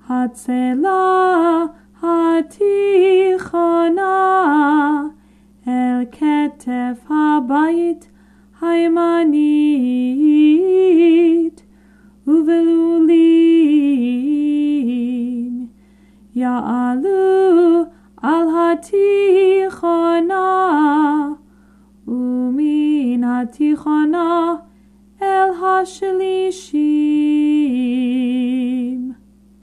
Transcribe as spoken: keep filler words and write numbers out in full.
הצלע התיכונה אל כתף הבית הימנית, ובלולים יעלו על התיכונה, ומן התיכונה אל השלישי.